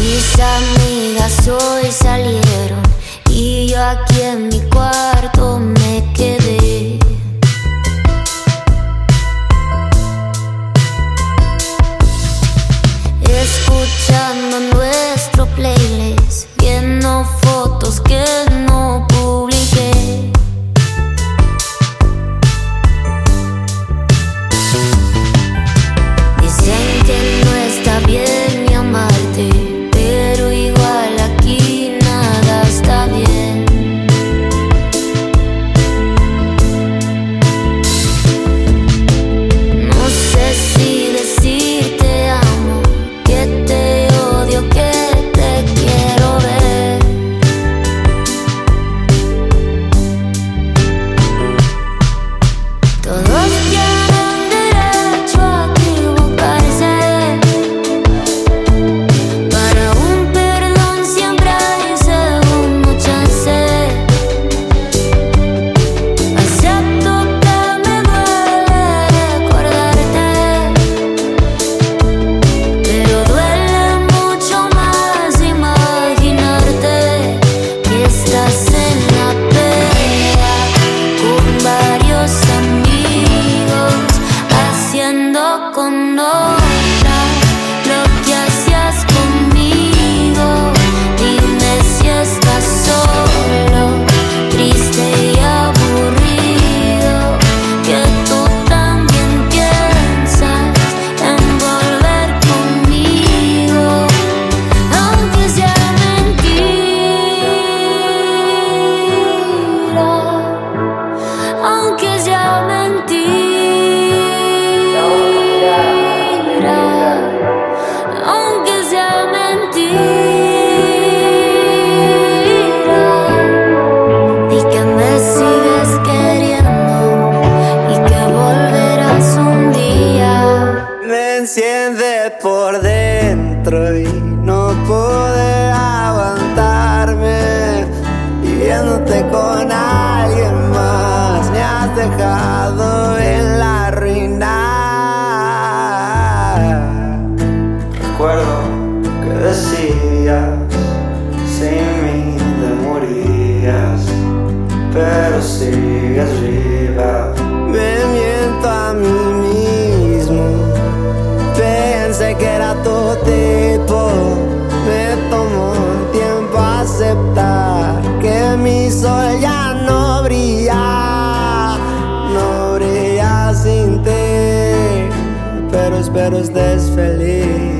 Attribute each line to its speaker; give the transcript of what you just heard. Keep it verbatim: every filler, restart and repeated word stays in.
Speaker 1: Mis amigas hoy salieron y yo aquí en mi cuarto me quedé. Escuchando nuestro playlist, viendo fotos que no publiqué. Dicen que no está bien ni amarte, pero igual aquí nada está bien. No sé si decir te amo, que te odio, que te quiero ver. Todos tienen derecho a equivocarse. Para un perdón siempre hay segunda chance. Acepto que me duele recordarte, pero duele mucho más imaginarte que estás en la pelea con varios amigos, haciendo con otra lo que hacías conmigo. Dime si estás solo, triste y aburrido, que tú también piensas en volver conmigo, aunque sea mentira, aunque sea mentira, aunque sea mentira. Di que me sigues queriendo y que volverás un día.
Speaker 2: Me enciende por dentro y no pude aguantarme. Y viéndote con alguien más me has dejado en la ruina. Recuerdo que decías, sin mí te morías, pero sigues viva. Me miento a mí mismo, pensé que era tu tipo. Me tomó un tiempo aceptar que mi sol ya no brilla, no brilla sin ti, pero espero estés feliz.